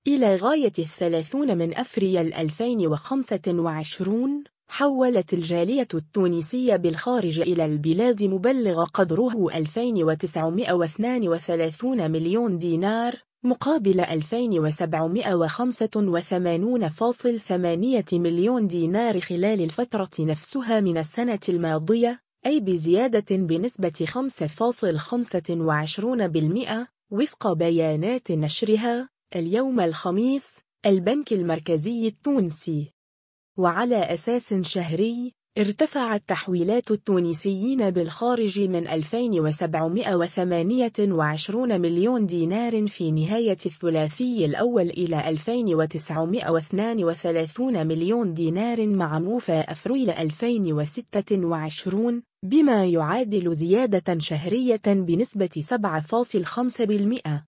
إلى غاية 30 من أفريل 2025 حولت الجالية التونسية بالخارج إلى البلاد مبلغ قدره 2932 مليون دينار مقابل 2785.8 مليون دينار خلال الفترة نفسها من السنة الماضية، أي بزيادة بنسبة 5.25% وفق بيانات نشرها اليوم الخميس البنك المركزي التونسي. وعلى أساس شهري، ارتفعت تحويلات التونسيين بالخارج من 2728 مليون دينار في نهاية الثلاثي الأول إلى 2932 مليون دينار مع موفى أفريل 2026، بما يعادل زيادة شهرية بنسبة 7.5%.